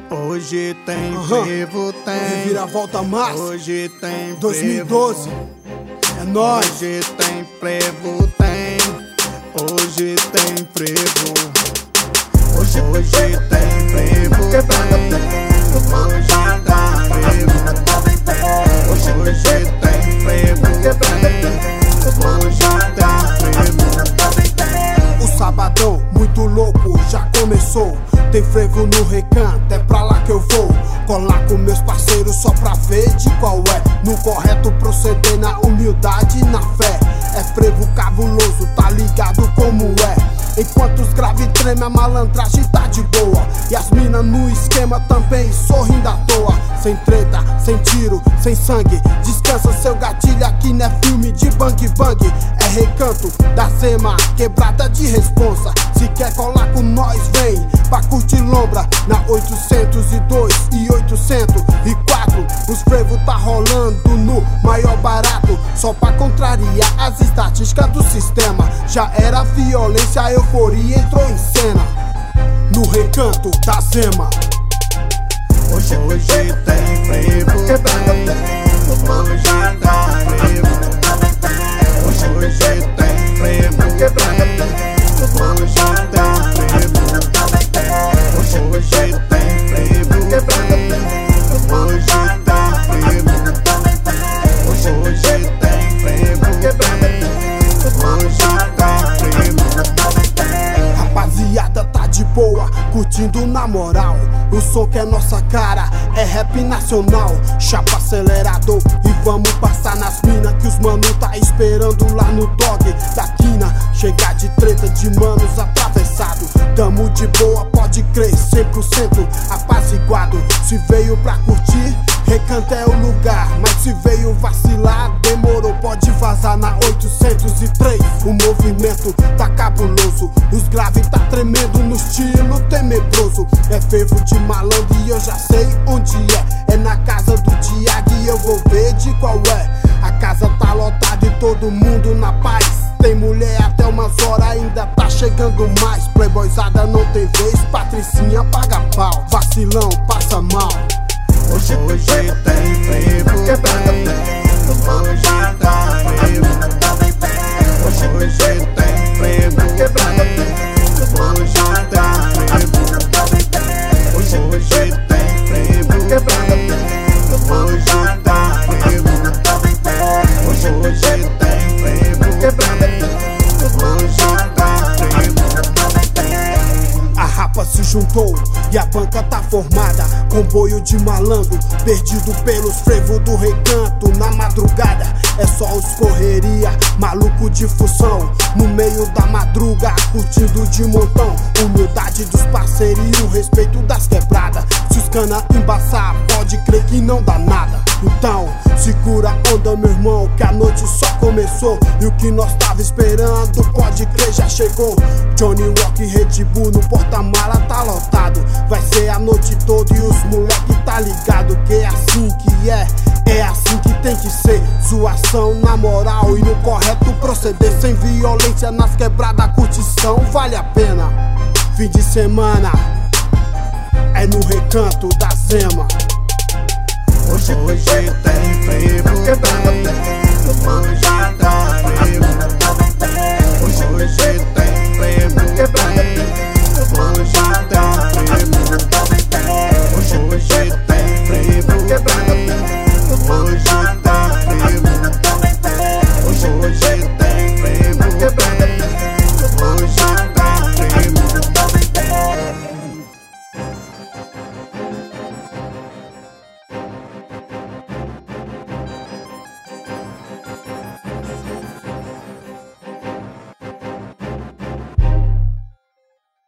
Hoje tem frevo, tem Reviravolta Massa. Hoje tem 2012. É nóis. Hoje tem frevo, tem. Hoje tem frevo. Hoje tem frevo, tem. Hoje tem frevo. Hoje tem frevo, tem. Hoje tem frevo. O sabadão muito louco já começou. Tem frevo no recanto, é pra lá que eu vou. Colar com meus parceiros só pra ver de qual é. No correto proceder, na humildade e na fé. É frevo cabuloso, tá ligado como é. Enquanto os graves tremem, a malandragem tá de boa. E as minas no esquema também sorrindo à toa. Sem treta, sem tiro, sem sangue. Descansa seu gatilho, aqui não é filme de bang bang. É recanto da Zema, quebrada de responsa. Se quer colar com nós, vem pra curtir lombra. Na 802 e 804 os frevo tá rolando no maior barato. Só pra contrariar as estatísticas do sistema. Já era violência, a euforia entrou em cena. No recanto da Zema. Hoje tem frevo, tem. Hoje tem frevo. Hoje tem frevo, tem. Hoje tem frevo. Hoje tem frevo. Hoje tem frevo, tem. Rapaziada tá de boa, curtindo na moral. O som que é nossa cara é rap nacional. Chapa acelerador e vamos passar nas minas que os mano tá esperando lá no dog da quina. Chegar de treta de manos atravessado. Tamo de boa, pode crer, 100% apaziguado. Se veio pra curtir, recanto é o lugar. Mas se veio vacilar, demorou, pode vazar na 803. O movimento tá cabuloso, os graves tá tremendo no estilo tenebroso. É fervo de malandro e eu já sei onde é. É na casa do Tiago e eu vou ver de qual é. A casa tá lotada e todo mundo na paz. Tem mulher até umas horas, ainda tá chegando mais. Playboyzada não tem vez, Patricinha paga pau. Vacilão passa mal. Hoje tem frevo, tem. Hoje tem frevo. Hoje tem frevo, tem. Hoje tem frevo, tem. Hoje tem frevo, A rapa se juntou e a banca tá formada. Comboio de malandro, perdido pelos frevo do recanto na madrugada. É só os correria, maluco de função. No meio da madruga, curtindo de montão. Humildade dos parceiros e o respeito das quebradas. Se os cana embaçar, pode crer que não dá nada. Então, segura a onda, meu irmão, que a noite só começou. E o que nós tava esperando, pode crer, já chegou. Johnny Walker e Red Bull no porta-mala tá lotado. Vai ser a noite toda e os moleque tá ligado. Que é assim que é assim que tem que ser. Zoação na moral e no correto proceder. Sem violência nas quebradas, curtição vale a pena. Fim de semana é no recanto da Zema. Hoje tem frevo, tem. Hoje tem frevo. Hoje tem frevo, tem. Hoje tem frevo.